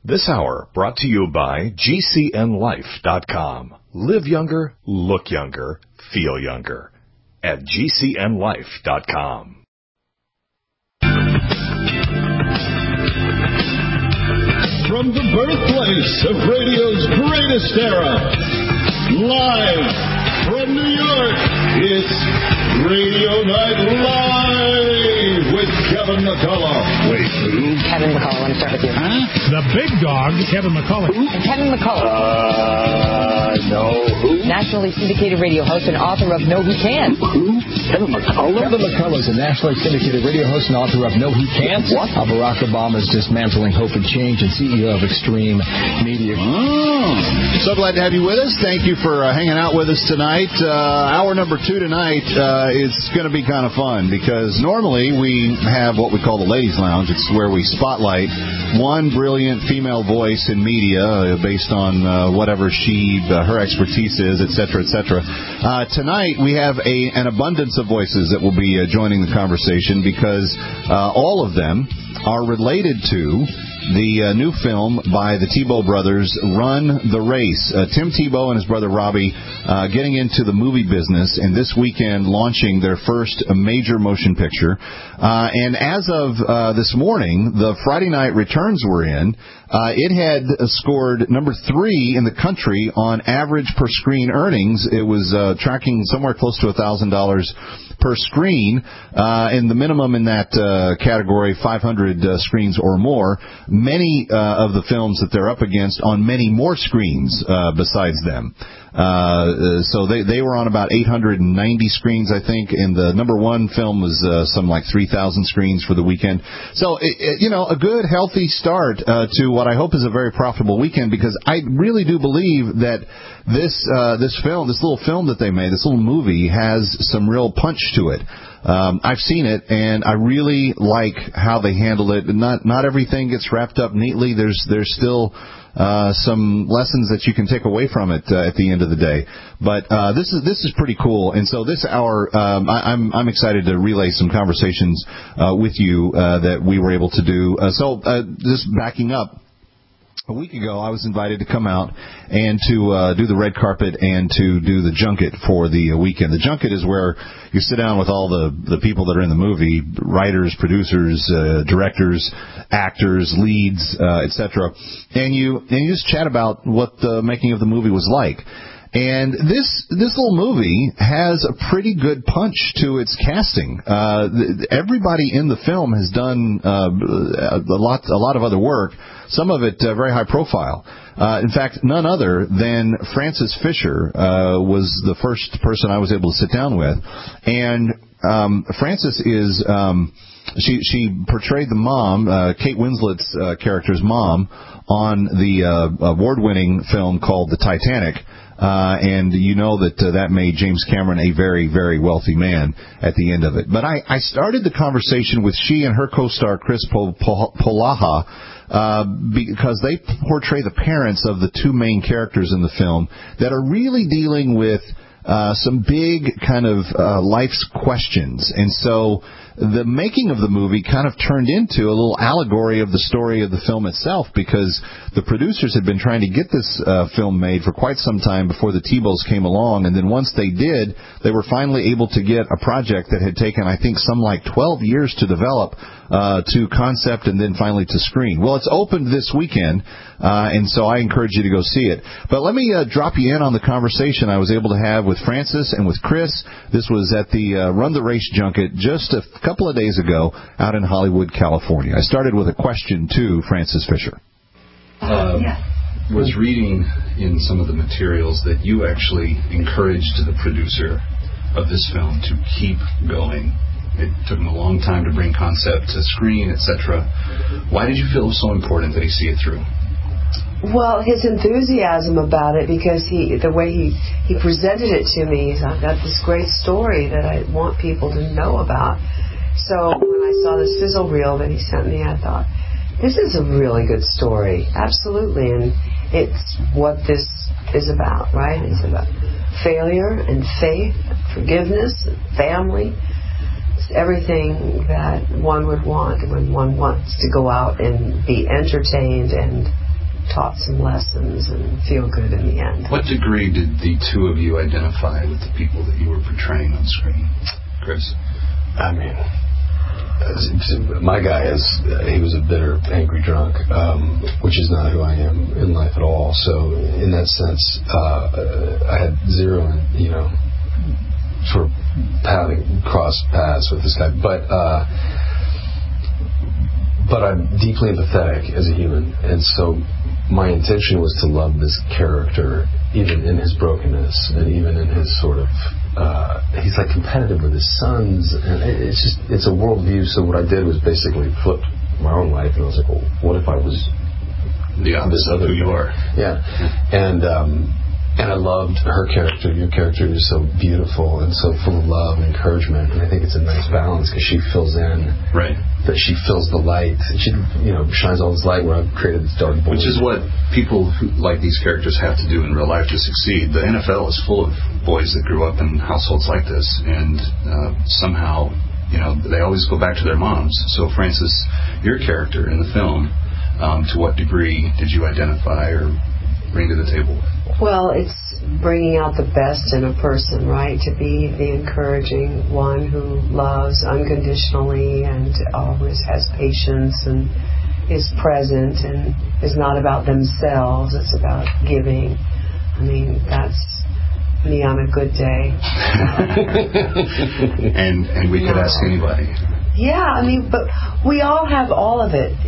This hour brought to you by GCNLife.com. Live younger, look younger, feel younger at GCNLife.com. From the birthplace of radio's greatest era, live from New York, it's Radio Night Live with Kevin McCullough. Wait, who? Kevin McCullough, let me start with you. Huh? The big dog, Kevin McCullough. Kevin McCullough. No, who? Nationally syndicated radio host and author of No He Can't. Who? Kevin McCullough? Kevin McCullough is a nationally syndicated radio host and author of No He Can't. What? Barack Obama's Dismantling Hope and Change and CEO of Extreme Media. Oh. So glad to have you with us. Thank you for hanging out with us tonight. Hour number 2 tonight is going to be kind of fun because normally we have what we call the Ladies Lounge. It's where we spotlight one brilliant female voice in media based on whatever her expertise is, et cetera, et cetera. Tonight we have an abundance of voices that will be joining the conversation because all of them are related to the new film by the Tebow brothers, Run the Race. Tim Tebow and his brother Robbie getting into the movie business, and this weekend launching their first major motion picture. And as of this morning, the Friday night returns were in. It had scored number 3 in the country on average per screen earnings. It was tracking somewhere close to $1,000 per screen, and the minimum in that category, 500 screens or more. Many of the films that they're up against on many more screens besides them. So they were on about 890 screens, I think, and the number 1 film was some like 3,000 screens for the weekend. So, a good, healthy start to what I hope is a very profitable weekend, because I really do believe that this little film that they made, this little movie, has some real punch to it. I've seen it, and I really like how they handle it. Not everything gets wrapped up neatly. There's still some lessons that you can take away from it at the end of the day. But this is pretty cool. And so this hour, I'm excited to relay some conversations with you that we were able to do. So just backing up. A week ago, I was invited to come out and to do the red carpet and to do the junket for the weekend. The junket is where you sit down with all the people that are in the movie, writers, producers, directors, actors, leads, etc. And you just chat about what the making of the movie was like. And this little movie has a pretty good punch to its casting. Everybody in the film has done a lot of other work. Some of it very high profile. In fact, none other than Frances Fisher was the first person I was able to sit down with. And Frances is she portrayed the mom, Kate Winslet's character's mom, on the award-winning film called The Titanic. And you know that made James Cameron a very, very wealthy man at the end of it. But I started the conversation with she and her co-star Chris Polaha, because they portray the parents of the 2 main characters in the film that are really dealing with some big kind of life's questions. And so the making of the movie kind of turned into a little allegory of the story of the film itself, because the producers had been trying to get this film made for quite some time before the Tebows came along, and then once they did, they were finally able to get a project that had taken, I think, some like 12 years to develop, to concept and then finally to screen. Well, it's opened this weekend, and so I encourage you to go see it. But let me drop you in on the conversation I was able to have with Frances and with Chris. This was at the Run the Race junket just a couple of days ago out in Hollywood, California. I started with a question to Frances Fisher. Was reading in some of the materials that you actually encouraged the producer of this film to keep going. It took him a long time to bring concept to screen, etc. Why did you feel it was so important that he see it through? Well, his enthusiasm about it, because the way he presented it to me, I've got this great story that I want people to know about. So when I saw the sizzle reel that he sent me, I thought, this is a really good story. Absolutely. And it's what this is about, right? It's about failure and faith, forgiveness, family. It's everything that one would want when one wants to go out and be entertained and taught some lessons and feel good in the end. What degree did the two of you identify with the people that you were portraying on screen, Chris? I mean, my guy he was a bitter, angry drunk, which is not who I am in life at all. So in that sense, I had zero, sort of cross paths with this guy, but I'm deeply empathetic as a human, and so my intention was to love this character even in his brokenness and even in his sort of he's like competitive with his sons, and it's a worldview. So what I did was basically flip my own life, and I was like, well, what if I was this other who you are? Yeah. And I loved her character. Your character is so beautiful and so full of love and encouragement. And I think it's a nice balance because she fills in. Right. That she fills the light. She, shines all this light where I've created this dark void. Which is what people who like these characters have to do in real life to succeed. The NFL is full of boys that grew up in households like this, and somehow, they always go back to their moms. So, Francis, your character in the film, to what degree did you identify or bring to the table? Well, it's bringing out the best in a person, right? To be the encouraging one who loves unconditionally and always has patience and is present and is not about themselves. It's about giving. I mean, that's me on a good day. and we could ask anybody. Yeah, I mean, but we all have all of it.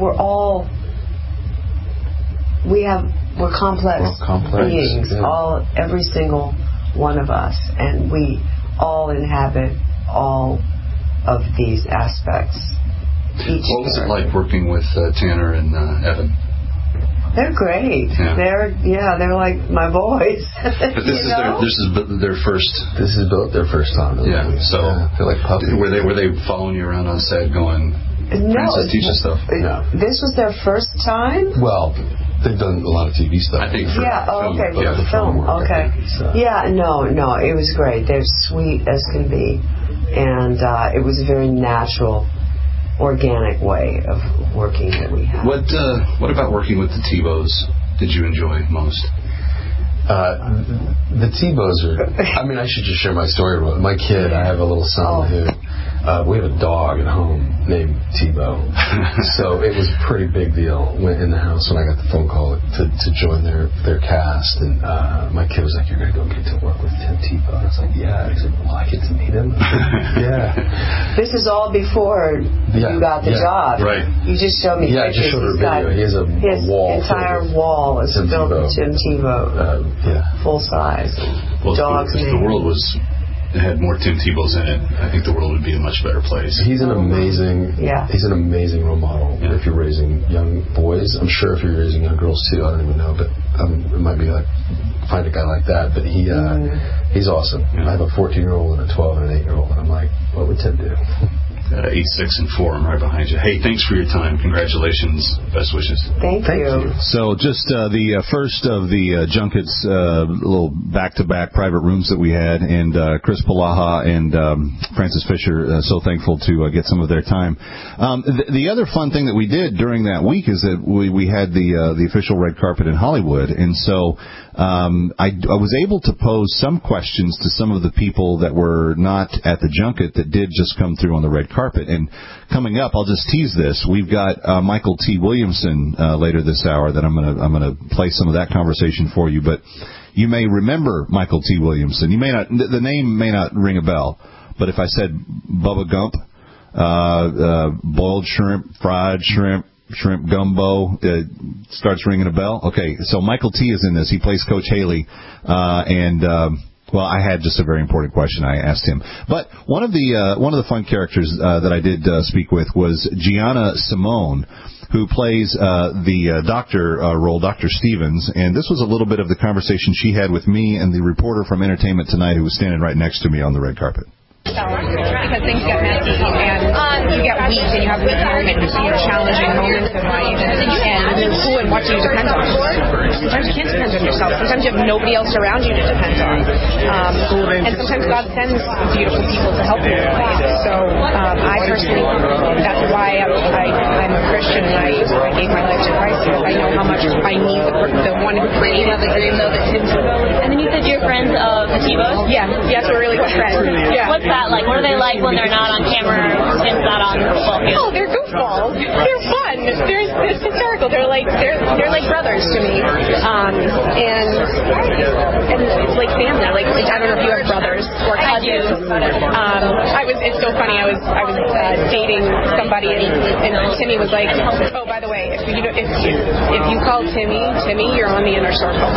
We're complex beings, yeah. Every single one of us, and we all inhabit all of these aspects. What was it like working with Tanner and Evan? They're great. Yeah. They're like my boys. But this is their first. This is their first time. Yeah. So they're like puppies. Were they following you around on set, going, Francis, teach us stuff? No. This was their first time. Well, they've done a lot of TV stuff. I think. For film. Okay. Yeah, for film. Okay. So. Yeah. No. It was great. They're sweet as can be, and it was a very natural, organic way of working that we had. What about working with the Tebows did you enjoy most? The Tebows are. I mean, I should just share my story. My kid, I have a little son who. We have a dog at home named Tebow, so it was a pretty big deal in the house when I got the phone call to join their cast, and my kid was like, "You're going to go get to work with Tim Tebow?" And I was like, "Yeah." He's like, "Well, I get to meet him." Yeah. This is all before you got the job. Right. You just showed me pictures. I just showed her a video. He has a wall. His entire wall is filled with Tim Tebow, full size. Well, dogs. If the world had more Tim Tebows in it, I think the world would be a much better place. He's an amazing role model if you're raising young boys. I'm sure if you're raising young girls too, I don't even know, but it might be like find a guy like that. But he's awesome. Yeah. I have a 14-year-old and a 12 and an 8-year-old, and I'm like, what would Tim do? 8, 6, and 4. I'm right behind you. Hey, thanks for your time. Congratulations. Best wishes. Thank you. So just the first of the junkets, little back-to-back private rooms that we had, and Chris Palaha and Francis Fisher, so thankful to get some of their time. The other fun thing that we did during that week is that we had the official red carpet in Hollywood, and so I was able to pose some questions to some of the people that were not at the junket that did just come through on the red carpet. And coming up, I'll just tease this. We've got Michael T. Williamson later this hour that I'm gonna play some of that conversation for you. But you may remember Michael T. Williamson. You may not. The name may not ring a bell. But if I said Bubba Gump, boiled shrimp, fried shrimp gumbo, starts ringing a bell. Okay, so Michael T. is in this. He plays Coach Haley, well, I had just a very important question I asked him. But one of the fun characters that I did speak with was Gianna Simone, who plays the doctor role, Dr. Stevens. And this was a little bit of the conversation she had with me and the reporter from Entertainment Tonight who was standing right next to me on the red carpet. Because things get messy and you get weak and you have weak moments, challenging moments in life, and who and what do you depend on? Sometimes you can't depend on yourself. Sometimes you have nobody else around you to depend on. And sometimes God sends beautiful people to help you in life. So I personally, that's why I'm a Christian and I gave my life to Christ, because I know how much I need the one who created. You have the dream though that Tim Tebow. And then you said you're friends of the Tebows? Yeah, yes, we're really good friends. Yeah. What's that like? What are they like when they're not on camera or Tim's not on the football field? Oh, they're goofballs. They're fun. It's hysterical. They're like brothers to me. And it's like family. Like I don't know if you have brothers or cousins. It's so funny. I was dating somebody and Timmy was like, oh, by the way, if you call Timmy, you're on the inner circle.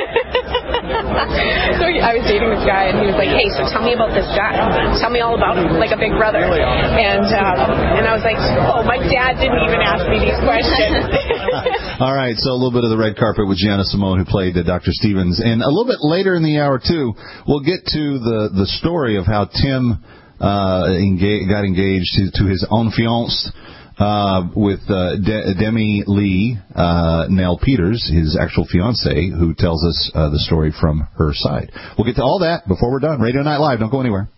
So I was dating this guy, and he was like, hey, so tell me about this guy. Tell me all about him, like a big brother. And I was like, oh, my dad didn't even ask me these questions. All right, so a little bit of the red carpet with Gianna Simone, who played Dr. Stevens. And a little bit later in the hour, too, we'll get to the story of how Tim got engaged to his own fiancée, with Demi Lee, Nell Peters, his actual fiancée, who tells us the story from her side. We'll get to all that before we're done. Radio Night Live, don't go anywhere.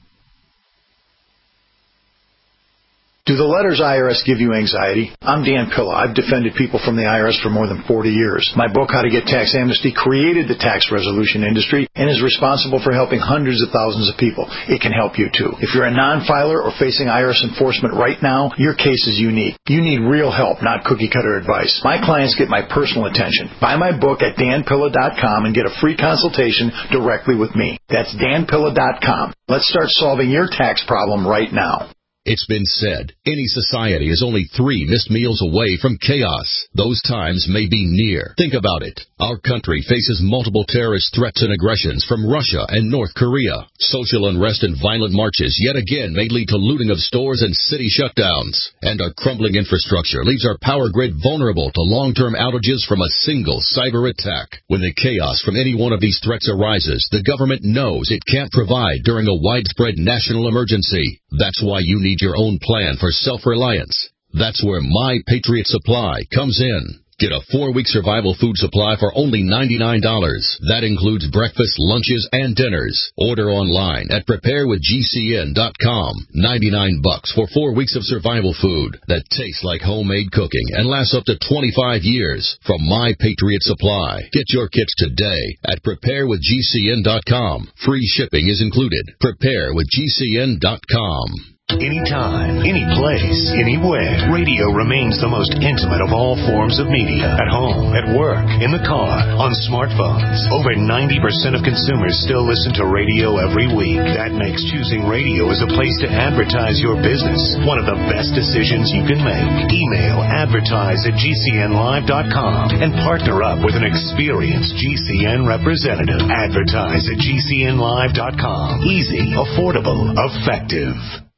Do the letters IRS give you anxiety? I'm Dan Pilla. I've defended people from the IRS for more than 40 years. My book, How to Get Tax Amnesty, created the tax resolution industry and is responsible for helping hundreds of thousands of people. It can help you, too. If you're a non-filer or facing IRS enforcement right now, your case is unique. You need real help, not cookie-cutter advice. My clients get my personal attention. Buy my book at danpilla.com and get a free consultation directly with me. That's danpilla.com. Let's start solving your tax problem right now. It's been said, any society is only 3 missed meals away from chaos. Those times may be near. Think about it. Our country faces multiple terrorist threats and aggressions from Russia and North Korea. Social unrest and violent marches yet again may lead to looting of stores and city shutdowns. And our crumbling infrastructure leaves our power grid vulnerable to long-term outages from a single cyber attack. When the chaos from any one of these threats arises, the government knows it can't provide during a widespread national emergency. That's why you need your own plan for self-reliance. That's where My Patriot Supply comes in. Get a 4-week survival food supply for only $99. That includes breakfast, lunches, and dinners. Order online at preparewithgcn.com. $99 for 4 weeks of survival food that tastes like homemade cooking and lasts up to 25 years from My Patriot Supply. Get your kits today at preparewithgcn.com. Free shipping is included. Preparewithgcn.com. Anytime, any place, anywhere. Radio remains the most intimate of all forms of media. At home, at work, in the car, on smartphones. Over 90% of consumers still listen to radio every week. That makes choosing radio as a place to advertise your business one of the best decisions you can make. Email advertise@gcnlive.com and partner up with an experienced GCN representative. Advertise at gcnlive.com. Easy, affordable, effective.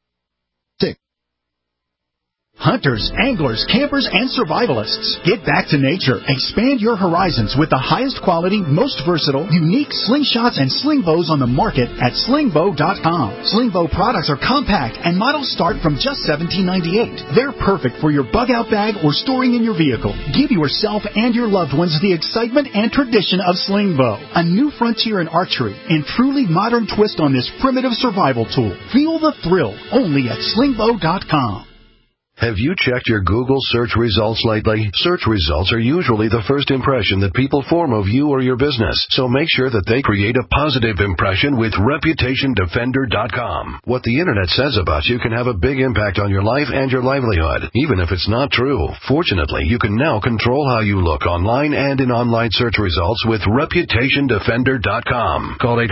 Hunters, anglers, campers, and survivalists. Get back to nature. Expand your horizons with the highest quality, most versatile, unique slingshots and sling bows on the market at slingbow.com. Slingbow products are compact and models start from just $17.98. They're perfect for your bug-out bag or storing in your vehicle. Give yourself and your loved ones the excitement and tradition of Slingbow, a new frontier in archery and truly modern twist on this primitive survival tool. Feel the thrill only at slingbow.com. Have you checked your Google search results lately? Search results are usually the first impression that people form of you or your business, so make sure that they create a positive impression with ReputationDefender.com. What the Internet says about you can have a big impact on your life and your livelihood, even if it's not true. Fortunately, you can now control how you look online and in online search results with ReputationDefender.com. Call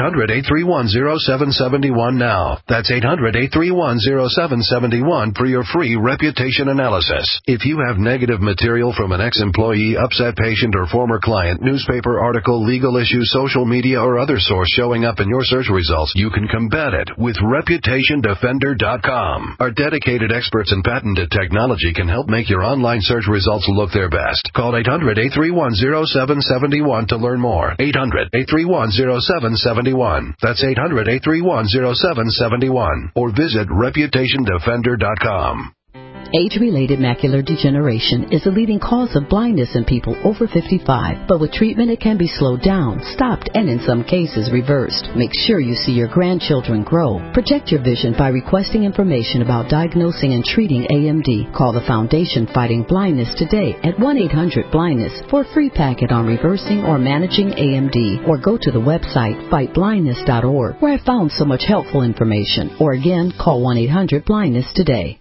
800-831-0771 now. That's 800-831-0771 for your free Reputation reputation analysis. If you have negative material from an ex-employee, upset patient, or former client, newspaper article, legal issue, social media, or other source showing up in your search results, you can combat it with ReputationDefender.com. Our dedicated experts in patented technology can help make your online search results look their best. Call 800-831-0771 to learn more. 800-831-0771. That's 800-831-0771. Or visit ReputationDefender.com. Age-related macular degeneration is the leading cause of blindness in people over 55. But with treatment, it can be slowed down, stopped, and in some cases reversed. Make sure you see your grandchildren grow. Protect your vision by requesting information about diagnosing and treating AMD. Call the Foundation Fighting Blindness today at 1-800-BLINDNESS for a free packet on reversing or managing AMD. Or go to the website fightblindness.org, where I found so much helpful information. Or again, call 1-800-BLINDNESS today.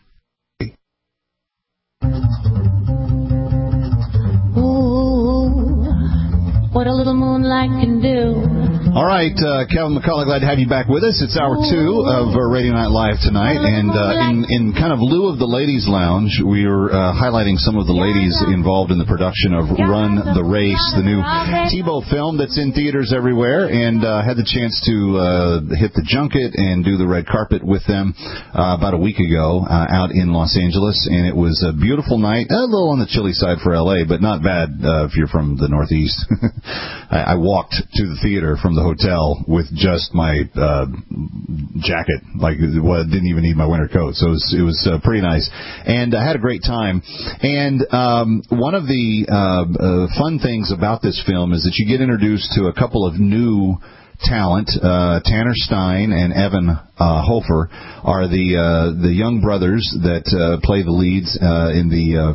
What a little moonlight can do. All right, Kevin McCullough, glad to have you back with us. It's hour 2 of Radio Night Live tonight, and in kind of lieu of the Ladies Lounge, we were highlighting some of the ladies involved in the production of Run the Race, the new Tebow film that's in theaters everywhere, and had the chance to hit the junket and do the red carpet with them about a week ago out in Los Angeles, and it was a beautiful night, a little on the chilly side for L.A., but not bad if you're from the Northeast. I walked to the theater from the hotel with just my jacket, didn't even need my winter coat, so it was pretty nice, and I had a great time. And one of the fun things about this film is that you get introduced to a couple of new talent. Tanner Stein and Evan Hofer are the young brothers that play the leads in the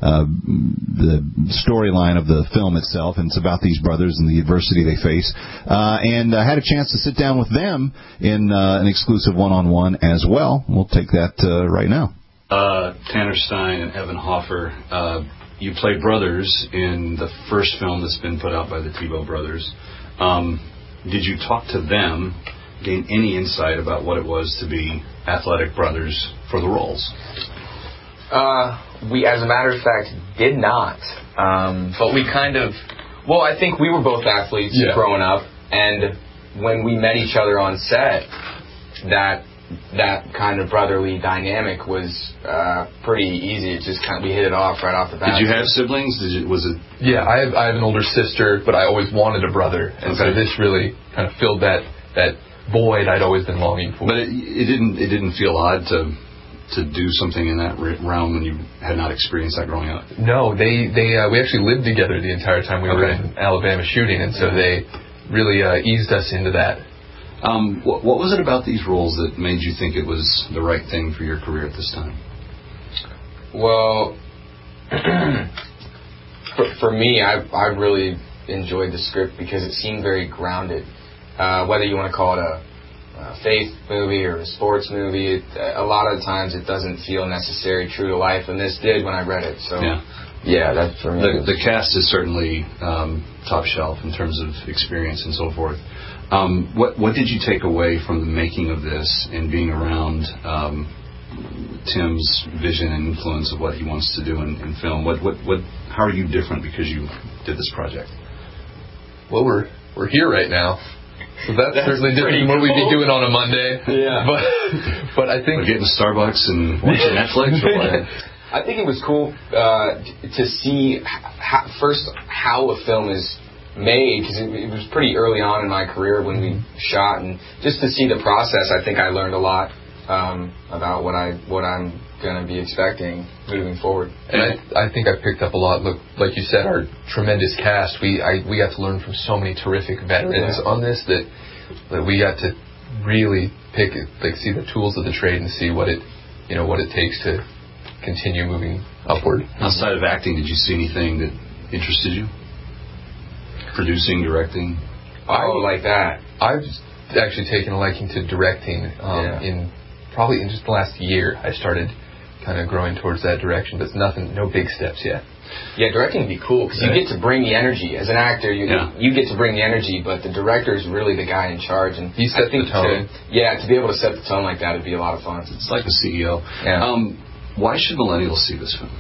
storyline of the film itself, and it's about these brothers and the adversity they face. And I had a chance to sit down with them in an exclusive one-on-one as well. We'll take that right now. Tanner Stein and Evan Hofer, you play brothers in the first film that's been put out by the Tebow brothers. Did you talk to them, gain any insight about what it was to be athletic brothers for the roles? We, as a matter of fact, did not. But we kind of... Well, I think we were both athletes growing up, and when we met each other on set, that kind of brotherly dynamic was pretty easy. It just we hit it off right off the bat. Did you have siblings? Yeah, I have an older sister, but I always wanted a brother, and so this really kind of filled that void I'd always been longing for. But it didn't feel odd to do something in that realm when you had not experienced that growing up? No, we actually lived together the entire time we were in Alabama shooting, and so they really eased us into that. What was it about these roles that made you think it was the right thing for your career at this time? Well, for me, I really enjoyed the script because it seemed very grounded. Whether you want to call it a faith movie or a sports movie, a lot of times it doesn't feel necessary, true to life, and this did when I read it. So, yeah, that's for me. The cast is certainly top shelf in terms of experience and so forth. What did you take away from the making of this and being around Tim's vision and influence of what he wants to do in film? How are you different because you did this project? Well, we're here right now, so that's certainly different than what we'd be doing on a Monday. Yeah, but I think we're getting Starbucks and watching Netflix. Or what? I think it was cool to see how a film is made, because it was pretty early on in my career when we shot, and just to see the process, I think I learned a lot about what I'm going to be expecting moving forward. And I think I picked up a lot. Look, like you said, our tremendous cast. We got to learn from so many terrific veterans on this that we got to really see the tools of the trade and see what it takes to continue moving upward. Outside of acting, did you see anything that interested you? Producing, directing? Like that. I've actually taken a liking to directing in just the last year. I started kind of growing towards that direction, but no big steps yet. Yeah, directing would be cool because you get to bring the energy. As an actor, you get to bring the energy, but the director is really the guy in charge. And he sets the tone. To be able to set the tone like that would be a lot of fun. It's like a CEO. Yeah. Why should millennials see this film?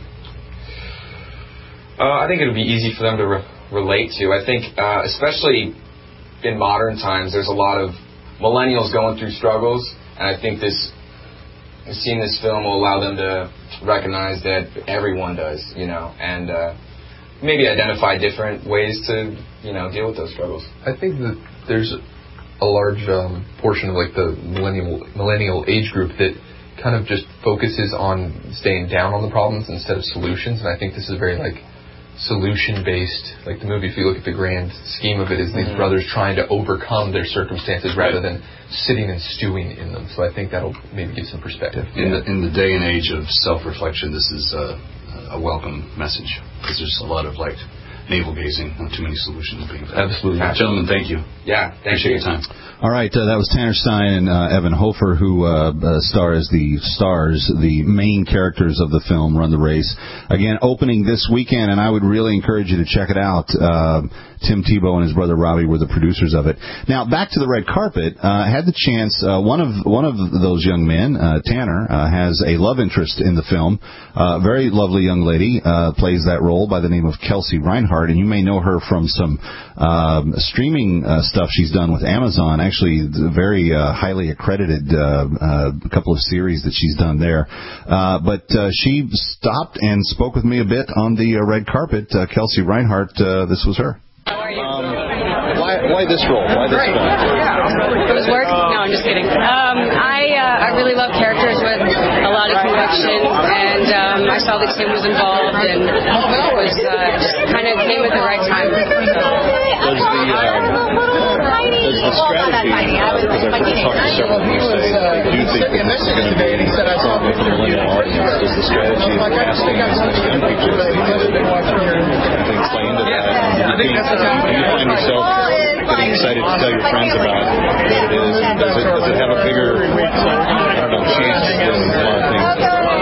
I think it would be easy for them to relate to. I think, especially in modern times, there's a lot of millennials going through struggles, and I think seeing this film will allow them to recognize that everyone does, and maybe identify different ways to, deal with those struggles. I think that there's a large portion of like the millennial age group that kind of just focuses on staying down on the problems instead of solutions, and I think this is very like solution-based. Like the movie, if you look at the grand scheme of it, is these brothers trying to overcome their circumstances rather than sitting and stewing in them. So I think that'll maybe give some perspective. In the day and age of self-reflection, this is a welcome message, because there's a lot of like navel-gazing, not too many solutions being found. Absolutely. Gentlemen, thank you. Yeah, appreciate your time. All right, that was Tanner Stein and Evan Hofer, who star as the main characters of the film Run the Race. Again, opening this weekend, and I would really encourage you to check it out. Tim Tebow and his brother Robbie were the producers of it. Now, back to the red carpet. I had the chance. One of those young men, Tanner, has a love interest in the film. Very lovely young lady plays that role by the name of Kelsey Reinhardt, and you may know her from some streaming stuff she's done with Amazon. Actually, very highly accredited couple of series that she's done there. But she stopped and spoke with me a bit on the red carpet. Kelsey Reinhardt, this was her. Why this role? Why this film? It was work? No, I'm just kidding. I really love characters with a lot of conviction, and I saw that Tim was involved, and it was just kind of came at the right time. Does the strategy, because I've talked to several of you say that they do think that this is going to be a problem for millennial audience, does the strategy of casting as much young people as they did play into that? Do you find yourself getting excited to tell your friends about what it is? And does it have a bigger, chance than a lot of things?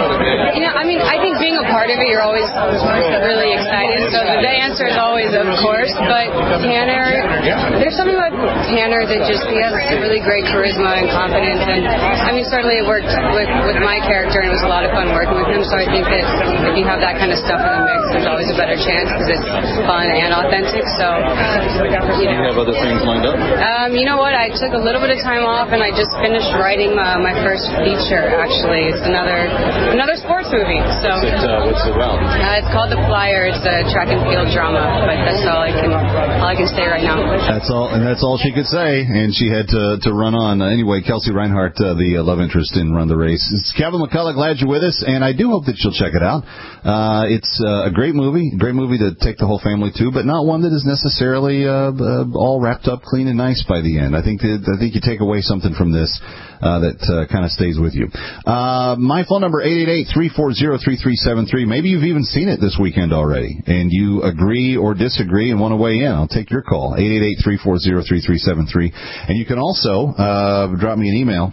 I think being a part of it, you're always really excited. So the answer is always, of course. But Tanner, there's something about Tanner that just, he has really great charisma and confidence. And certainly it worked with my character, and it was a lot of fun working with him. So I think that if you have that kind of stuff in the mix, there's always a better chance because it's fun and authentic. So, Do you have other things lined up? You know what? I took a little bit of time off, and I just finished writing my first feature. Actually, it's another sports movie. So what's it about? It's called The Flyer. It's a track and field drama, but that's all I can say right now. That's all she could say, and she had to run on. Anyway, Kelsey Reinhardt, the love interest in Run the Race. It's Kevin McCullough. Glad you're with us, and I do hope that you'll check it out. It's a great movie to take the whole family to, but not one that is necessarily all wrapped up clean and nice by the end. I think you take away something from this that kind of stays with you. My phone number 888-340-3373. Maybe you've even seen it this weekend already, and you agree or disagree and want to weigh in. I'll take your call, 888-340-3373. And you can also drop me an email,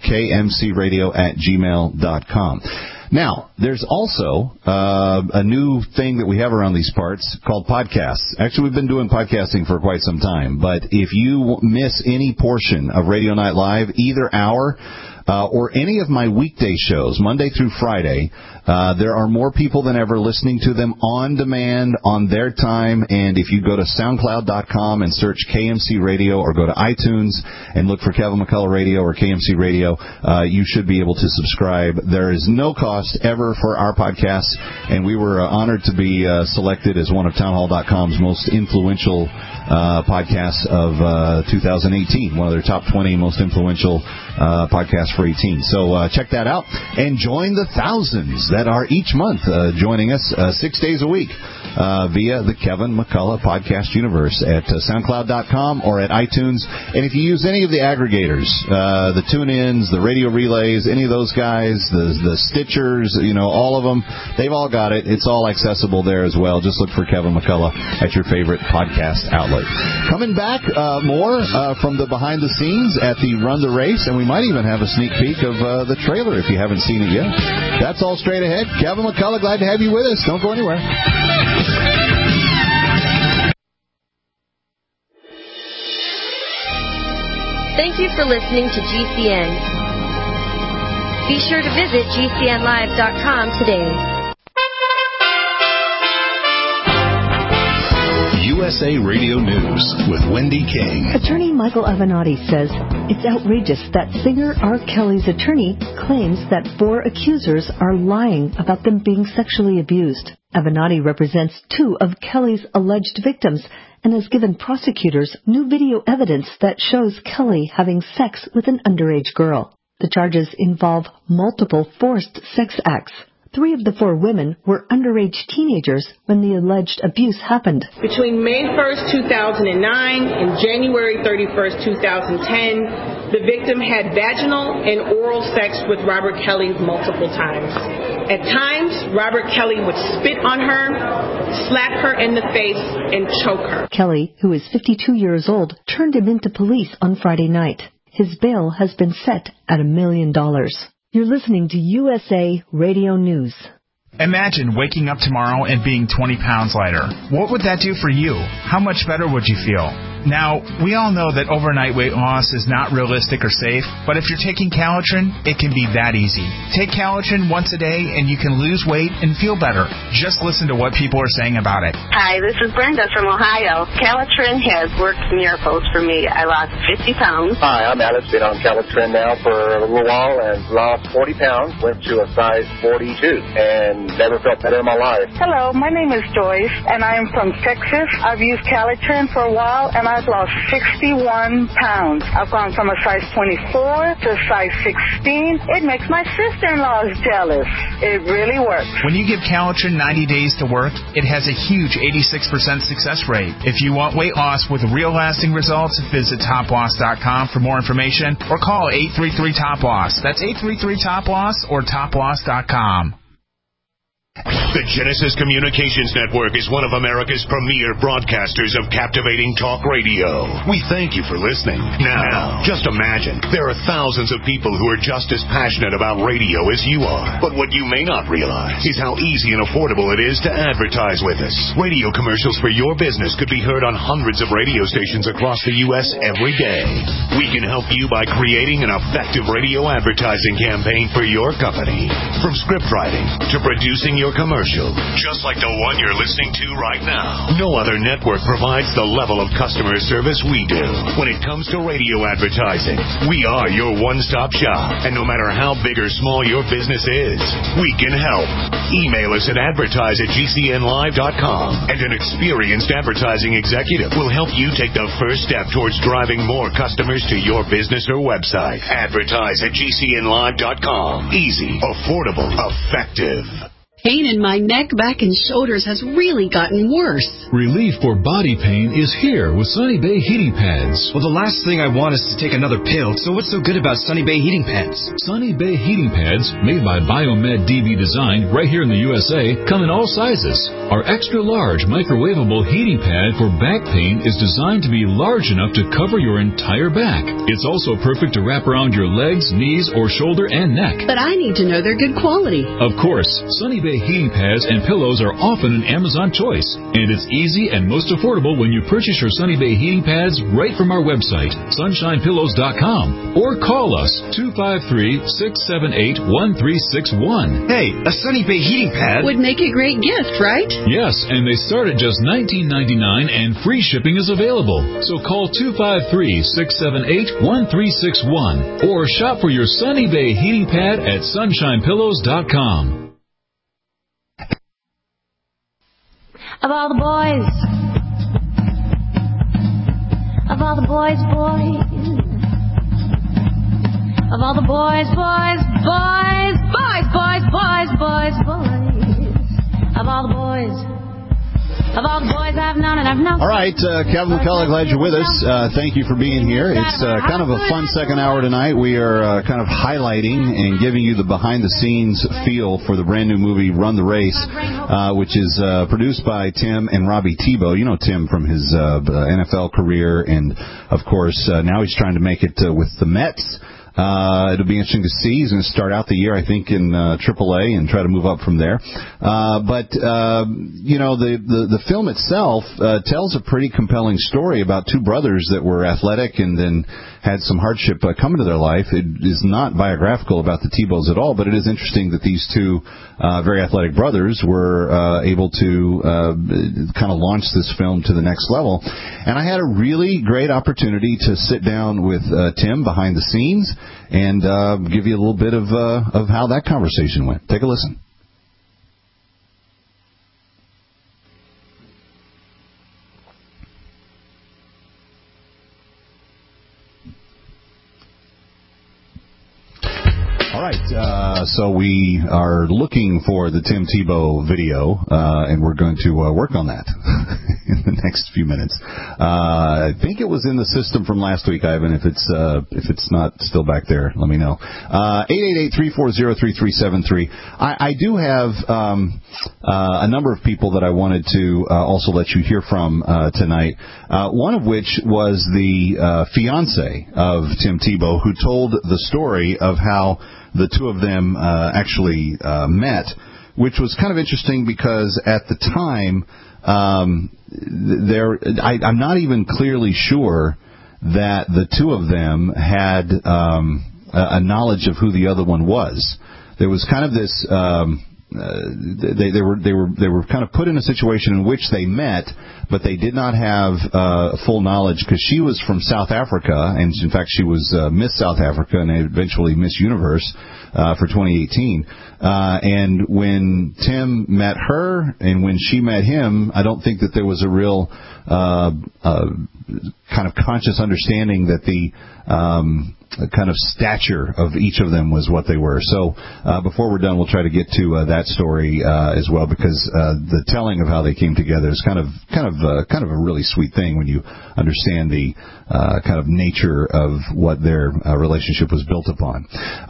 kmcradio@gmail.com. Now, there's also a new thing that we have around these parts called podcasts. Actually, we've been doing podcasting for quite some time, but if you miss any portion of Radio Night Live, either hour or any of my weekday shows, Monday through Friday, there are more people than ever listening to them on demand, on their time. And if you go to SoundCloud.com and search KMC Radio, or go to iTunes and look for Kevin McCullough Radio or KMC Radio, you should be able to subscribe. There is no cost ever for our podcasts, and we were honored to be selected as one of TownHall.com's most influential podcasts of 2018, one of their top 20 most influential podcasts for 18. So check that out and join the thousands that are each month joining us 6 days a week via the Kevin McCullough Podcast Universe at SoundCloud.com or at iTunes. And if you use any of the aggregators, the TuneIns, the Radio Relays, any of those guys, the Stitchers, all of them, they've all got it. It's all accessible there as well. Just look for Kevin McCullough at your favorite podcast outlet. Coming back, more from the behind the scenes at the Run the Race, and we might even have a sneak peek of the trailer if you haven't seen it yet. That's all straight ahead. Kevin McCullough, glad to have you with us. Don't go anywhere. Thank you for listening to GCN. Be sure to visit GCNlive.com today. USA Radio News with Wendy King. Attorney Michael Avenatti says it's outrageous that singer R. Kelly's attorney claims that 4 accusers are lying about them being sexually abused. Avenatti represents 2 of Kelly's alleged victims and has given prosecutors new video evidence that shows Kelly having sex with an underage girl. The charges involve multiple forced sex acts. 3 of the 4 women were underage teenagers when the alleged abuse happened. Between May 1st, 2009 and January 31st, 2010, the victim had vaginal and oral sex with Robert Kelly multiple times. At times, Robert Kelly would spit on her, slap her in the face, and choke her. Kelly, who is 52 years old, turned him into police on Friday night. His bail has been set at $1 million. You're listening to USA Radio News. Imagine waking up tomorrow and being 20 pounds lighter. What would that do for you? How much better would you feel? Now, we all know that overnight weight loss is not realistic or safe, but if you're taking Calitrin, it can be that easy. Take Calitrin once a day and you can lose weight and feel better. Just listen to what people are saying about it. Hi, this is Brenda from Ohio. Calitrin has worked miracles for me. I lost 50 pounds. Hi, I'm Alex. Been on Calitrin now for a little while and lost 40 pounds. Went to a size 42 and never felt better in my life. Hello, my name is Joyce and I am from Texas. I've used Calitrin for a while and I've lost 61 pounds. I've gone from a size 24 to a size 16. It makes my sister-in-law jealous. It really works. When you give Calitrin 90 days to work, it has a huge 86% success rate. If you want weight loss with real lasting results, visit toploss.com for more information or call 833-TOP-LOSS. That's 833-TOP-LOSS or toploss.com. The Genesis Communications Network is one of America's premier broadcasters of captivating talk radio. We thank you for listening. Now, just imagine, there are thousands of people who are just as passionate about radio as you are. But what you may not realize is how easy and affordable it is to advertise with us. Radio commercials for your business could be heard on hundreds of radio stations across the U.S. every day. We can help you by creating an effective radio advertising campaign for your company. From script writing to producing your commercial, just like the one you're listening to right now. No other network provides the level of customer service we do. When it comes to radio advertising, we are your one-stop shop. And no matter how big or small your business is, we can help. Email us at advertise@gcnlive.com, and an experienced advertising executive will help you take the first step towards driving more customers to your business or website. Advertise@gcnlive.com. Easy, affordable, effective. Pain in my neck, back, and shoulders has really gotten worse. Relief for body pain is here with Sunny Bay heating pads. Well, the last thing I want is to take another pill, so what's so good about Sunny Bay heating pads? Sunny Bay heating pads, made by Biomed DB Design right here in the USA, come in all sizes. Our extra large microwavable heating pad for back pain is designed to be large enough to cover your entire back. It's also perfect to wrap around your legs, knees, or shoulder and neck. But I need to know they're good quality. Of course, Sunny Bay heating pads and pillows are often an Amazon choice, and it's easy and most affordable when you purchase your Sunny Bay heating pads right from our website, sunshinepillows.com, or call us 253-678-1361. Hey, a Sunny Bay heating pad would make a great gift, right? Yes, and they start at just $19.99 and free shipping is available. So call 253-678-1361 or shop for your Sunny Bay heating pad at sunshinepillows.com. Of all the boys, of all the boys, boys, of all the boys, boys, boys, boys, boys, boys, boys, boys, of all the boys. Of all the boys I've known and I've known. All right, Kevin McCullough, glad you're with us. Thank you for being here. It's kind of a fun second hour tonight. We are kind of highlighting and giving you the behind-the-scenes feel for the brand-new movie Run the Race, which is produced by Tim and Robbie Tebow. You know Tim from his NFL career, and, of course, now he's trying to make it with the Mets. It'll be interesting to see. He's going to start out the year, I think, in AAA and try to move up from there. But the film itself tells a pretty compelling story about two brothers that were athletic and then had some hardship come into their life. It is not biographical about the Tebows at all, but it is interesting that these two very athletic brothers were able to kind of launch this film to the next level. And I had a really great opportunity to sit down with Tim behind the scenes and give you a little bit of how that conversation went. Take a listen. All right, so we are looking for the Tim Tebow video, and we're going to work on that in the next few minutes. I think it was in the system from last week, Ivan. If it's not still back there, let me know. 888-340-3373. I do have a number of people that I wanted to also let you hear from tonight. One of which was the fiance of Tim Tebow, who told the story of how the two of them actually met, which was kind of interesting because at the time, I'm not even clearly sure that the two of them had a knowledge of who the other one was. There was kind of this. They were kind of put in a situation in which they met, but they did not have full knowledge because she was from South Africa, and in fact she was Miss South Africa and eventually Miss Universe for 2018. And when Tim met her and when she met him, I don't think that there was a real kind of conscious understanding that the kind of stature of each of them was what they were. So before we're done, we'll try to get to that story as well, because the telling of how they came together is kind of a really sweet thing when you understand the kind of nature of what their relationship was built upon.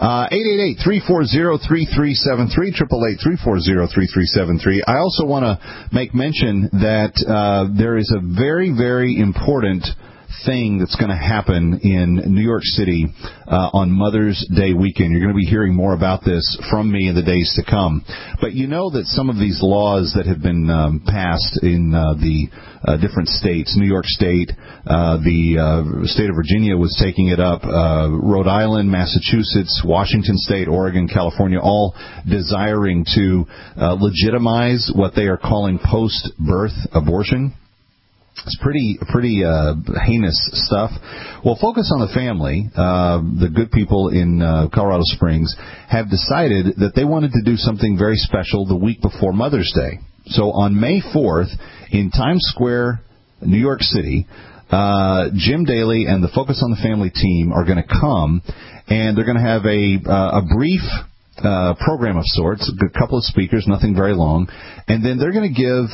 888-340-3373, 888-340-3373. I also want to make mention that there is a very, very important thing that's going to happen in New York City on Mother's Day weekend. You're going to be hearing more about this from me in the days to come. But you know that some of these laws that have been passed in the different states, New York State, the state of Virginia was taking it up, Rhode Island, Massachusetts, Washington State, Oregon, California, all desiring to legitimize what they are calling post-birth abortion. It's pretty heinous stuff. Well, Focus on the Family, the good people in Colorado Springs, have decided that they wanted to do something very special the week before Mother's Day. So on May 4th, in Times Square, New York City, Jim Daly and the Focus on the Family team are going to come, and they're going to have a brief program of sorts, a couple of speakers, nothing very long, and then they're going to give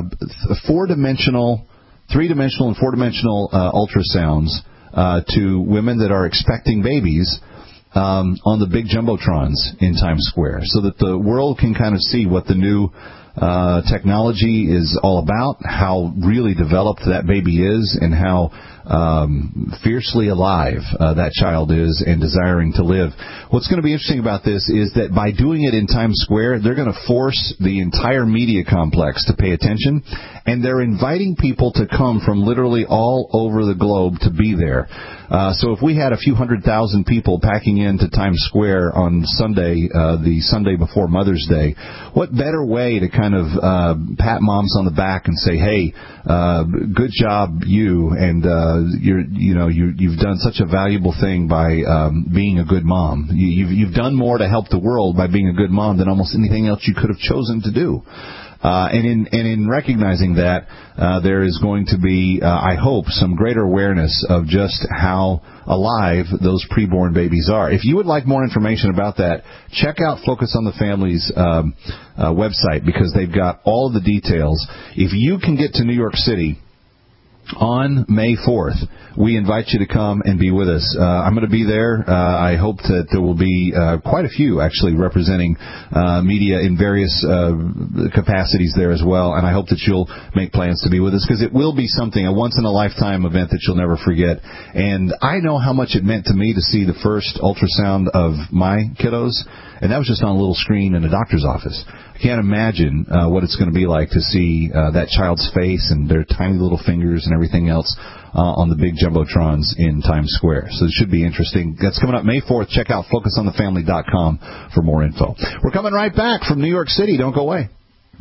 three-dimensional and four-dimensional ultrasounds to women that are expecting babies on the big jumbotrons in Times Square, so that the world can kind of see what the new technology is all about, how really developed that baby is, and how fiercely alive that child is and desiring to live. What's going to be interesting about this is that by doing it in Times Square, they're going to force the entire media complex to pay attention, and they're inviting people to come from literally all over the globe to be there. So if we had a few 100,000 people packing into Times Square on Sunday, the Sunday before Mother's Day, what better way to kind of pat moms on the back and say, hey, good job, you, and you've done such a valuable thing by being a good mom. You've done more to help the world by being a good mom than almost anything else you could have chosen to do. And in recognizing that, there is going to be, I hope, some greater awareness of just how alive those preborn babies are. If you would like more information about that, check out Focus on the Family's website, because they've got all of the details. If you can get to New York City on May 4th. We invite you to come and be with us. I'm going to be there. I hope that there will be quite a few, actually, representing media in various capacities there as well, and I hope that you'll make plans to be with us, because it will be something, a once-in-a-lifetime event that you'll never forget. And I know how much it meant to me to see the first ultrasound of my kiddos, and that was just on a little screen in a doctor's office. I can't imagine what it's going to be like to see that child's face and their tiny little fingers and everything else on the big jumbotrons in Times Square. So it should be interesting. That's coming up May 4th. Check out FocusOnTheFamily.com for more info. We're coming right back from New York City. Don't go away.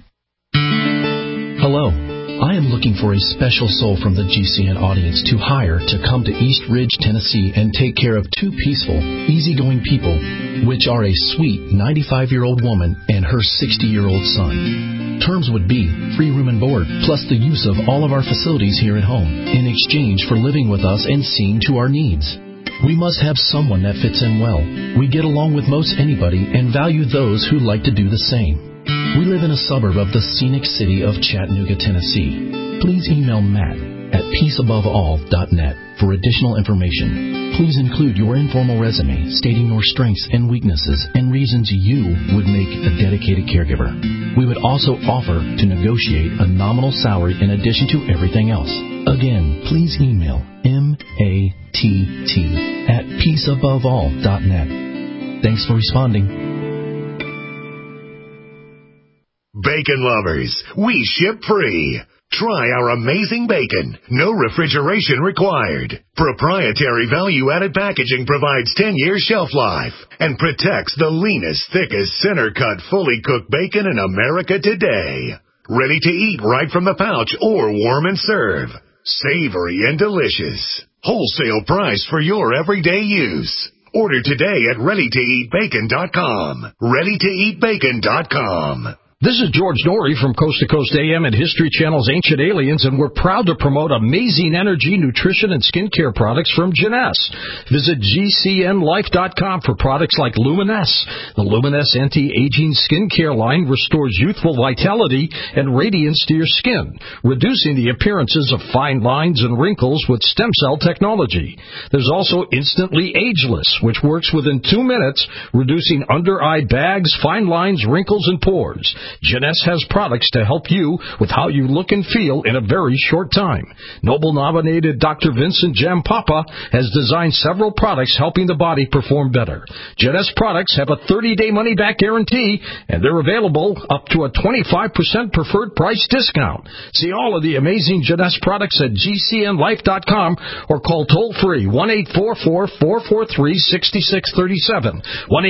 Hello. I am looking for a special soul from the GCN audience to hire to come to East Ridge, Tennessee, and take care of two peaceful, easygoing people, which are a sweet 95-year-old woman and her 60-year-old son. Terms would be free room and board, plus the use of all of our facilities here at home, in exchange for living with us and seeing to our needs. We must have someone that fits in well. We get along with most anybody and value those who like to do the same. We live in a suburb of the scenic city of Chattanooga, Tennessee. Please email Matt at peaceaboveall.net for additional information. Please include your informal resume stating your strengths and weaknesses and reasons you would make a dedicated caregiver. We would also offer to negotiate a nominal salary in addition to everything else. Again, please email matt@peaceaboveall.net. Thanks for responding. Bacon lovers, we ship free. Try our amazing bacon. No refrigeration required. Proprietary value-added packaging provides 10 years shelf life and protects the leanest, thickest, center-cut, fully cooked bacon in America today. Ready to eat right from the pouch or warm and serve. Savory and delicious. Wholesale price for your everyday use. Order today at ReadyToEatBacon.com. ReadyToEatBacon.com. This is George Norrie from Coast to Coast AM and History Channel's Ancient Aliens, and we're proud to promote amazing energy, nutrition, and skincare products from Jeunesse. Visit GCNLife.com for products like Luminesse. The Luminesse anti-aging skincare line restores youthful vitality and radiance to your skin, reducing the appearances of fine lines and wrinkles with stem cell technology. There's also Instantly Ageless, which works within 2 minutes, reducing under-eye bags, fine lines, wrinkles, and pores. Jeunesse has products to help you with how you look and feel in a very short time. Nobel-nominated Dr. Vincent Jampapa has designed several products helping the body perform better. Jeunesse products have a 30-day money-back guarantee, and they're available up to a 25% preferred price discount. See all of the amazing Jeunesse products at GCNLife.com or call toll-free 1-844-443-6637,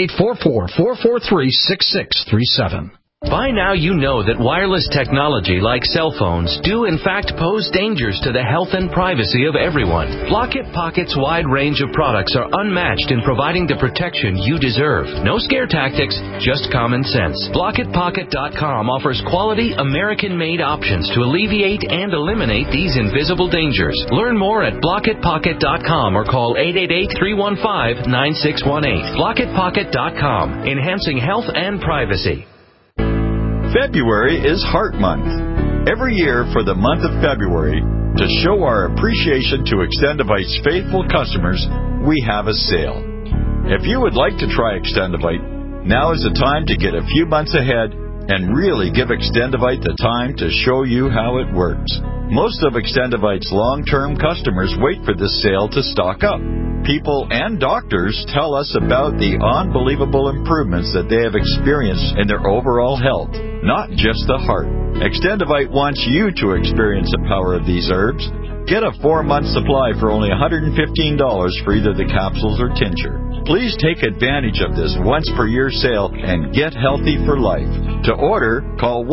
1-844-443-6637. By now you know that wireless technology like cell phones do in fact pose dangers to the health and privacy of everyone. Block-It Pocket's wide range of products are unmatched in providing the protection you deserve. No scare tactics, just common sense. BlockItPocket.com offers quality American-made options to alleviate and eliminate these invisible dangers. Learn more at BlockItPocket.com or call 888-315-9618. BlockItPocket.com, enhancing health and privacy. February is Heart Month. Every year for the month of February, to show our appreciation to Extendivite's faithful customers, we have a sale. If you would like to try Extendivite, now is the time to get a few months ahead and really give Extendivite the time to show you how it works. Most of Extendivite's long-term customers wait for this sale to stock up. People and doctors tell us about the unbelievable improvements that they have experienced in their overall health, not just the heart. Extendivite wants you to experience the power of these herbs. Get a 4-month supply for only $115 for either the capsules or tincture. Please take advantage of this once-per-year sale and get healthy for life. To order, call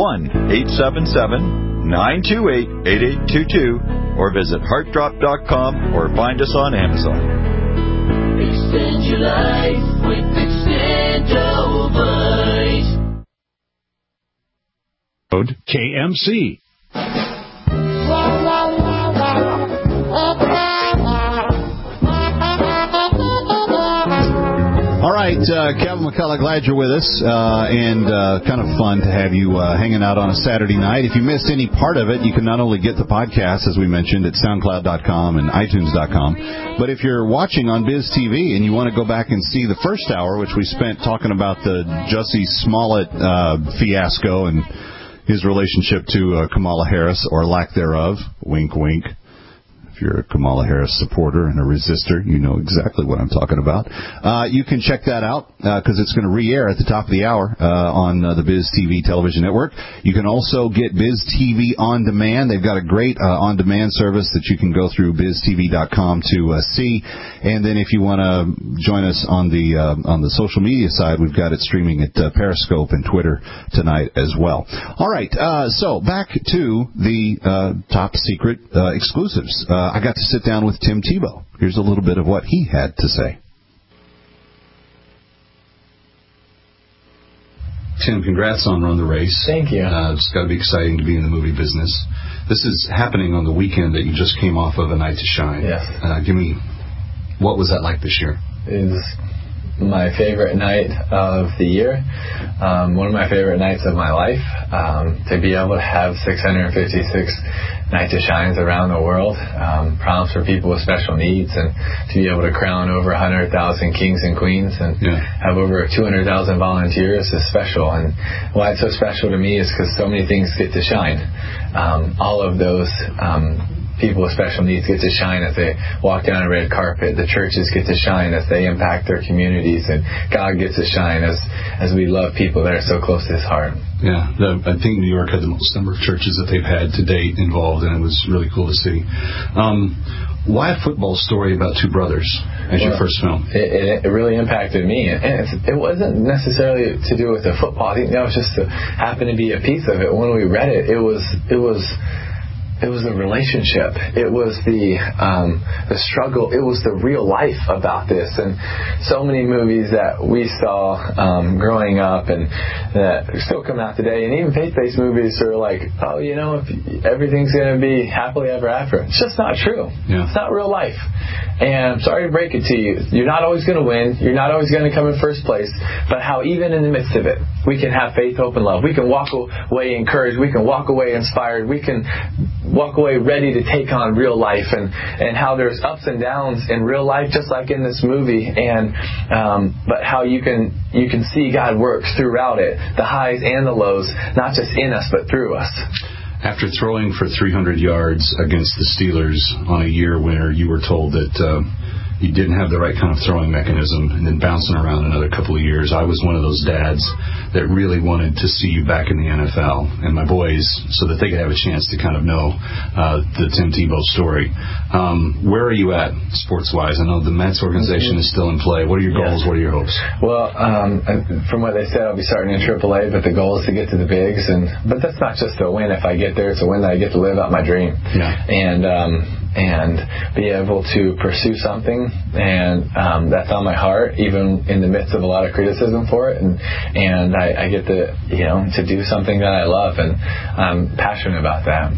1-877-928-8822 or visit heartdrop.com or find us on Amazon. Extend your life with Extendovite. Code KMC. All right, right, Kevin McCullough, glad you're with us, and kind of fun to have you hanging out on a Saturday night. If you missed any part of it, you can not only get the podcast, as we mentioned, at SoundCloud.com and iTunes.com, but if you're watching on Biz TV and you want to go back and see the first hour, which we spent talking about the Jussie Smollett fiasco and his relationship to Kamala Harris, or lack thereof, wink, wink. If you're a Kamala Harris supporter and a resistor, you know exactly what I'm talking about. You can check that out because it's going to re-air at the top of the hour on the Biz TV television network. You can also get Biz TV on demand. They've got a great on-demand service that you can go through biztv.com to see. And then if you want to join us on the social media side, we've got it streaming at Periscope and Twitter tonight as well. All right, so back to the top secret exclusives. I got to sit down with Tim Tebow. Here's a little bit of what he had to say. Tim, congrats on Run the Race. Thank you. It's got to be exciting to be in the movie business. This is happening on the weekend that you just came off of A Night to Shine. Yes. What was that like this year? It was my favorite night of the year. One of my favorite nights of my life. To be able to have 656 Night to Shines around the world, proms for people with special needs, and to be able to crown over 100,000 kings and queens and have over 200,000 volunteers is special. And why it's so special to me is because so many things get to shine. All of those people with special needs get to shine as they walk down a red carpet. The churches get to shine as they impact their communities, and God gets to shine as we love people that are so close to His heart. Yeah, I think New York had the most number of churches that they've had to date involved, and it was really cool to see. Why a football story about two brothers as your first film? It really impacted me, and it wasn't necessarily to do with the football. I think that was just happened to be a piece of it. When we read it, it was the relationship. It was the struggle. It was the real life about this. And so many movies that we saw growing up and that still come out today, and even faith-based movies are like, oh, if everything's going to be happily ever after. It's just not true. Yeah. It's not real life. And I'm sorry to break it to you. You're not always going to win. You're not always going to come in first place. But how even in the midst of it, we can have faith, hope, and love. We can walk away encouraged. We can walk away inspired. We can walk away ready to take on real life, and how there's ups and downs in real life, just like in this movie, and but how you can see God works throughout it, the highs and the lows, not just in us but through us. After throwing for 300 yards against the Steelers on a year where you were told that you didn't have the right kind of throwing mechanism, and then bouncing around another couple of years, I was one of those dads that really wanted to see you back in the NFL and my boys, so that they could have a chance to kind of know the Tim Tebow story. Where are you at sports-wise? I know the Mets organization is still in play. What are your goals? What are your hopes? Well, from what they said, I'll be starting in AAA, but the goal is to get to the bigs. But that's not just a win if I get there. It's a win that I get to live out my dream. Yeah. And be able to pursue something, and that's on my heart, even in the midst of a lot of criticism for it, and I get to do something that I love, and I'm passionate about that.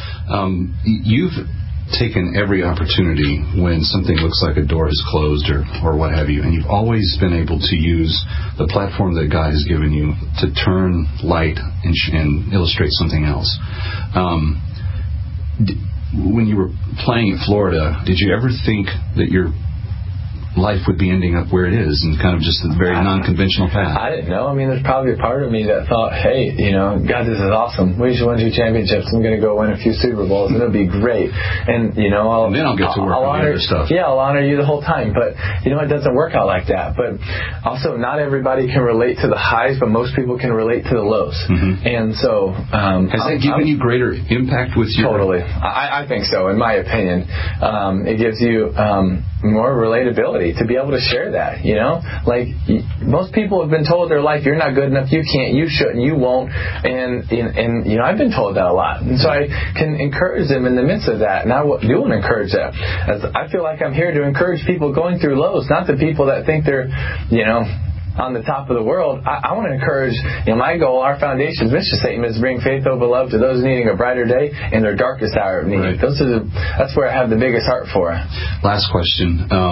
You've taken every opportunity when something looks like a door is closed or what have you, and you've always been able to use the platform that God has given you to turn light and illustrate something else. When you were playing at Florida, did you ever think that your life would be ending up where it is, and kind of just a very non-conventional path? I didn't know. I mean, there's probably a part of me that thought, hey, God, this is awesome. We just won 2 championships. I'm going to go win a few Super Bowls, and it'll be great. And, and then I'll get to work on the other stuff. Yeah, I'll honor you the whole time. But, it doesn't work out like that. But also, not everybody can relate to the highs, but most people can relate to the lows. Mm-hmm. And so... has that given you greater impact with your... Totally. I think so, in my opinion. It gives you more relatability to be able to share that, like most people have been told their life, you're not good enough, you can't, you shouldn't, you won't, and I've been told that a lot, and so I can encourage them in the midst of that, and I do want to encourage that, as I feel like I'm here to encourage people going through lows, not the people that think they're on the top of the world. I want to encourage, my goal, our foundation's mission statement is bring faith, hope, and love to those needing a brighter day in their darkest hour of need. Right. That's where I have the biggest heart for. Last question.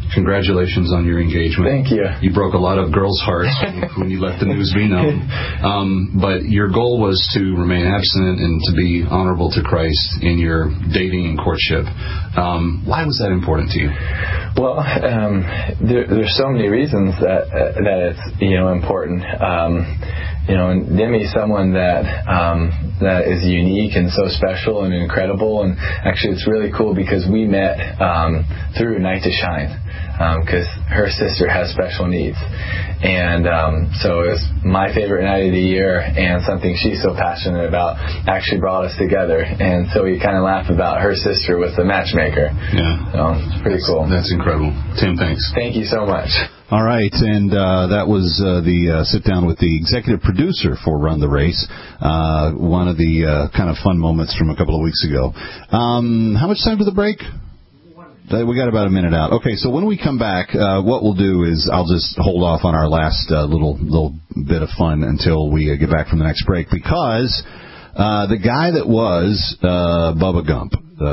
Congratulations on your engagement. Thank you. You broke a lot of girls' hearts when you let the news be known. But your goal was to remain abstinent and to be honorable to Christ in your dating and courtship. Why was that important to you? Well, there's so many reasons that it's important. And Demi's someone that is unique and so special and incredible. And actually, it's really cool because we met through Night to Shine. Because her sister has special needs. And so it was my favorite night of the year, and something she's so passionate about actually brought us together. And so we kind of laugh about her sister with the matchmaker. Yeah. So it's pretty cool. That's incredible. Tim, thanks. Thank you so much. All right, and that was the sit-down with the executive producer for Run the Race, one of the kind of fun moments from a couple of weeks ago. How much time to the break? We got about a minute out. Okay, so when we come back, what we'll do is I'll just hold off on our last little bit of fun until we get back from the next break, because the guy that was Bubba Gump,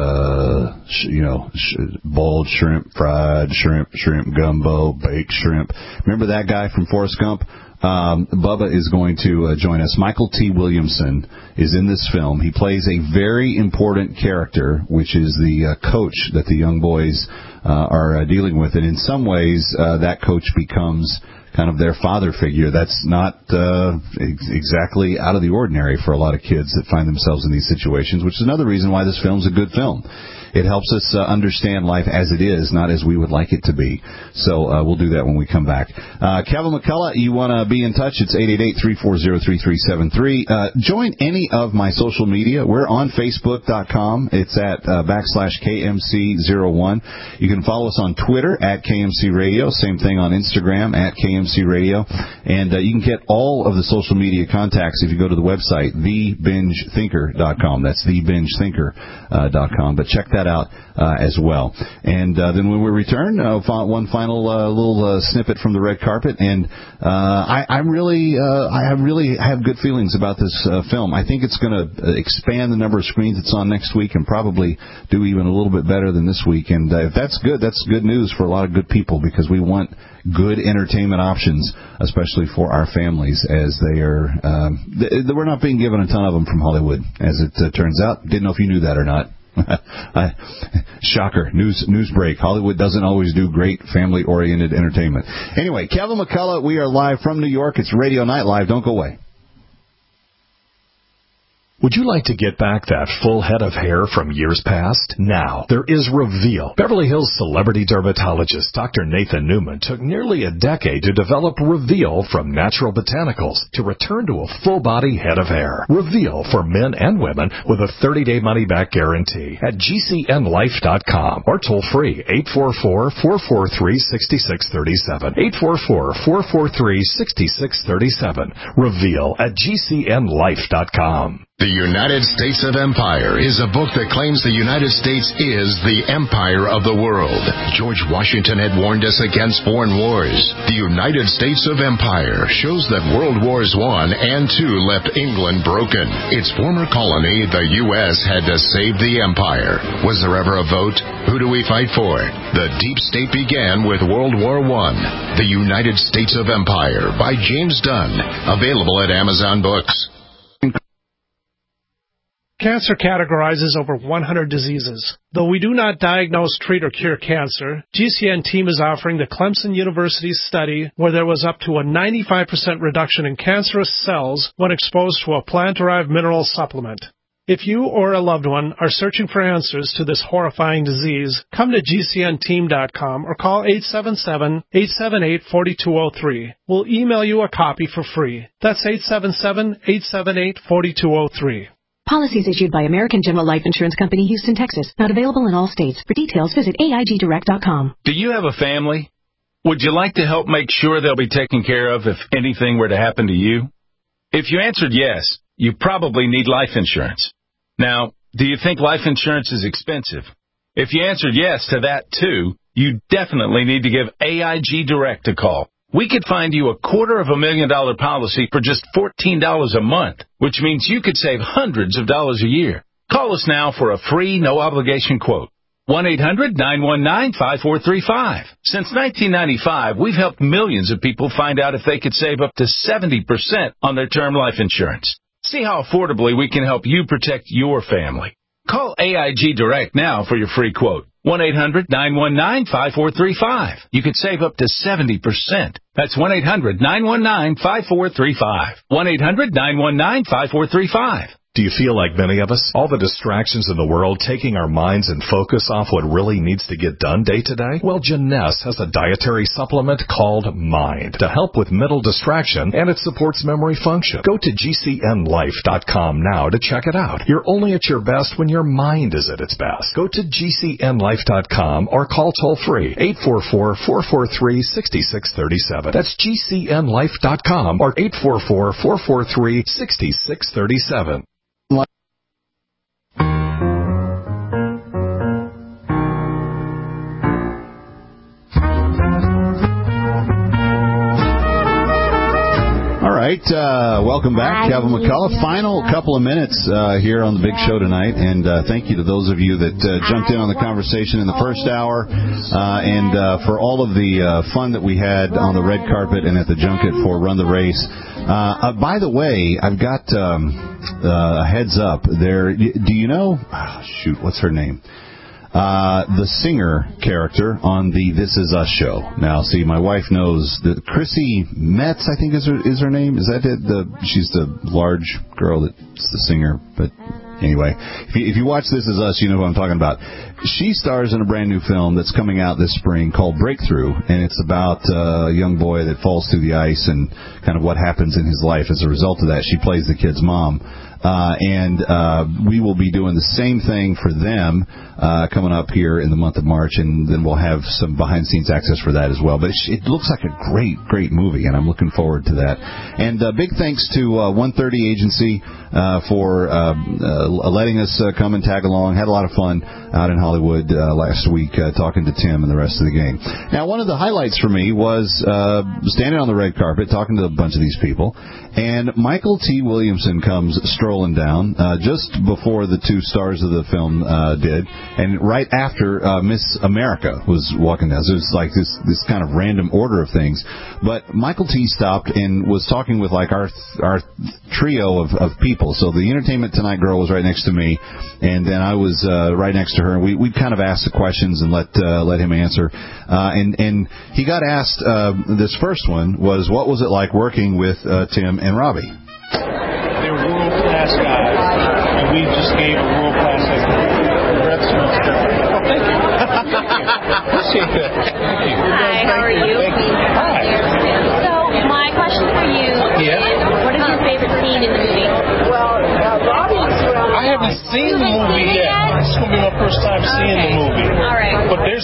boiled shrimp, fried shrimp gumbo, baked shrimp. Remember that guy from Forrest Gump? Bubba is going to join us. Michael T. Williamson is in this film. He plays a very important character, which is the coach that the young boys are dealing with. And in some ways, that coach becomes kind of their father figure. That's not exactly out of the ordinary for a lot of kids that find themselves in these situations, which is another reason why this film's a good film. It helps us understand life as it is, not as we would like it to be. So we'll do that when we come back. Kevin McCullough, you want to be in touch? It's 888-340-3373. Join any of my social media. We're on Facebook.com. It's at /KMC01. You can follow us on Twitter at KMC Radio. Same thing on Instagram at KMC Radio. And you can get all of the social media contacts if you go to the website, thebingethinker.com. That's thebingethinker.com. But check that out as well. And then when we return, one final little snippet from the red carpet. And I really have good feelings about this film. I think it's going to expand the number of screens it's on next week and probably do even a little bit better than this week. And if that's good, that's good news for a lot of good people, because we want good entertainment options, especially for our families, as they are. We're not being given a ton of them from Hollywood, as it turns out. Didn't know if you knew that or not. Shocker. News break. Hollywood doesn't always do great family-oriented entertainment. Anyway, Kevin McCullough, we are live from New York. It's Radio Night Live. Don't go away. Would you like to get back that full head of hair from years past? Now, there is Reveal. Beverly Hills celebrity dermatologist Dr. Nathan Newman took nearly a decade to develop Reveal from natural botanicals to return to a full-body head of hair. Reveal for men and women with a 30-day money-back guarantee at GCNlife.com or toll free 844-443-6637. 844-443-6637. Reveal at GCNlife.com. The United States of Empire is a book that claims the United States is the empire of the world. George Washington had warned us against foreign wars. The United States of Empire shows that World Wars I and II left England broken. Its former colony, the U.S., had to save the empire. Was there ever a vote? Who do we fight for? The deep state began with World War I. The United States of Empire by James Dunn. Available at Amazon Books. Cancer categorizes over 100 diseases. Though we do not diagnose, treat, or cure cancer, GCN team is offering the Clemson University study where there was up to a 95% reduction in cancerous cells when exposed to a plant-derived mineral supplement. If you or a loved one are searching for answers to this horrifying disease, come to GCNteam.com or call 877-878-4203. We'll email you a copy for free. That's 877-878-4203. Policies issued by American General Life Insurance Company, Houston, Texas. Not available in all states. For details, visit AIGdirect.com. Do you have a family? Would you like to help make sure they'll be taken care of if anything were to happen to you? If you answered yes, you probably need life insurance. Now, do you think life insurance is expensive? If you answered yes to that, too, you definitely need to give AIG Direct a call. We could find you a $250,000 policy for just $14 a month, which means you could save hundreds of dollars a year. Call us now for a free, no-obligation quote. 1-800-919-5435. Since 1995, we've helped millions of people find out if they could save up to 70% on their term life insurance. See how affordably we can help you protect your family. Call AIG Direct now for your free quote. 1-800-919-5435. You could save up to 70%. That's 1-800-919-5435. 1-800-919-5435. Do you feel like many of us? All the distractions in the world taking our minds and focus off what really needs to get done day to day? Well, Jeunesse has a dietary supplement called Mind to help with mental distraction, and it supports memory function. Go to GCNLife.com now to check it out. You're only at your best when your mind is at its best. Go to GCNLife.com or call toll-free 844-443-6637. That's GCNLife.com or 844-443-6637. All right, welcome back, Kevin McCullough. Final couple of minutes here on the big show tonight, and thank you to those of you that jumped in on the conversation in the first hour, and for all of the fun that we had on the red carpet and at the junket for Run the Race. By the way, I've got a heads up there. Do you know? Oh, shoot, what's her name? The singer character on the This Is Us show. Now, see, my wife knows that Chrissy Metz, I think is her name. Is that it? She's the large girl that's the singer. But anyway, if you watch This Is Us, you know who I'm talking about. She stars in a brand new film that's coming out this spring called Breakthrough, and it's about a young boy that falls through the ice and kind of what happens in his life as a result of that. She plays the kid's mom. And we will be doing the same thing for them coming up here in the month of March, and then we'll have some behind-the-scenes access for that as well. But it looks like a great, great movie, and I'm looking forward to that. And big thanks to 130 Agency for letting us come and tag along. Had a lot of fun out in Hollywood last week talking to Tim and the rest of the gang. Now, one of the highlights for me was standing on the red carpet talking to a bunch of these people, and Michael T. Williamson comes strolling down just before the two stars of the film did, and right after Miss America was walking down. So it was like this kind of random order of things. But Michael T. stopped and was talking with like our trio of people. So the Entertainment Tonight girl was right next to me, and then I was right next to her. And we kind of asked the questions and let him answer. And he got asked, this first one was, what was it like working with Tim and Robbie? They're world-class guys, and we just gave a world-class breath smells different. Oh, thank you. Appreciate that. Thank you. Hi, how are you? Hi. So, my question for you is, what is your favorite scene in the movie? Well, I haven't seen the movie yet. It's going to be my first time seeing the movie. All right. But there's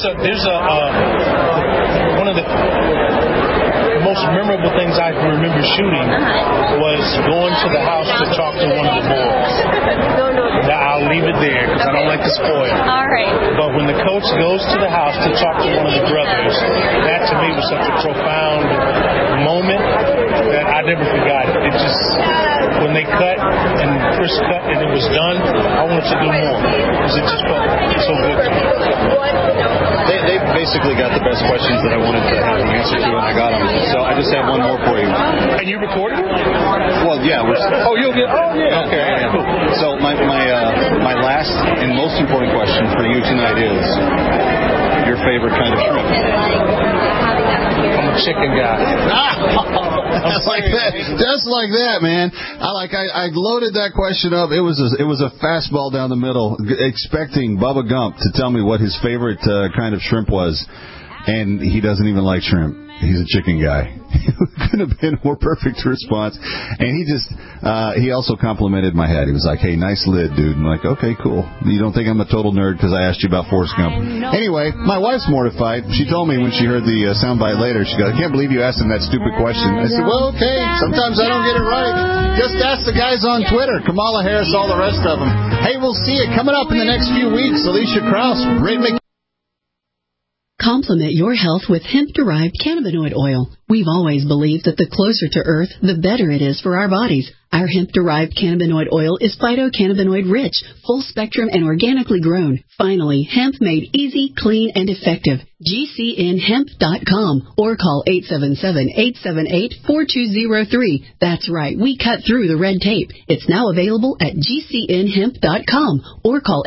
one of the most memorable things I can remember shooting was going to the house to talk to one of the boys. Now, I'll leave it there because I don't like to spoil. All right. But when the coach goes to the house to talk to one of the brothers, that to me was such a profound moment that I never forgot it. It just, when they cut and Chris cut and it was done, I wanted to do more because it just felt so good to me. They basically got the best questions that I wanted to have an answer to, and I got them. So I just have one more for you. And you recorded it? Well, yeah. You'll get. Oh, yeah. Okay. Yeah. Cool. So my last and most important question for you tonight is your favorite kind of shrimp. I'm a chicken guy. Just like that. Just like that, man. I loaded that question up. It was a fastball down the middle, expecting Bubba Gump to tell me what his favorite kind of shrimp was, and he doesn't even like shrimp. He's a chicken guy. It could have been a more perfect response. And he also complimented my head. He was like, hey, nice lid, dude. And I'm like, okay, cool. You don't think I'm a total nerd because I asked you about Forrest Gump. Anyway, my wife's mortified. She told me when she heard the soundbite later, she goes, I can't believe you asked him that stupid question. I said, well, okay, sometimes I don't get it right. Just ask the guys on Twitter, Kamala Harris, all the rest of them. Hey, we'll see you coming up in the next few weeks. Alicia Krause, Britt McKee. Complement your health with hemp-derived cannabinoid oil. We've always believed that the closer to Earth, the better it is for our bodies. Our hemp-derived cannabinoid oil is phytocannabinoid-rich, full-spectrum, and organically grown. Finally, hemp made easy, clean, and effective. GCNhemp.com or call 877-878-4203. That's right, we cut through the red tape. It's now available at GCNhemp.com or call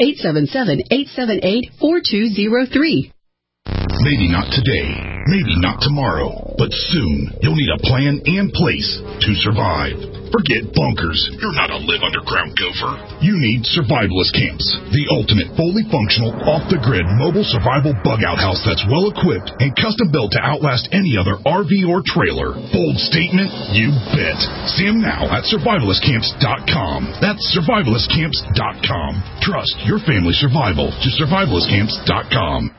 877-878-4203. Maybe not today, maybe not tomorrow, but soon you'll need a plan and place to survive. Forget bunkers. You're not a live underground gopher. You need Survivalist Camps, the ultimate fully functional, off-the-grid mobile survival bug-out house that's well-equipped and custom-built to outlast any other RV or trailer. Bold statement? You bet. See them now at survivalistcamps.com. That's survivalistcamps.com. Trust your family's survival to survivalistcamps.com.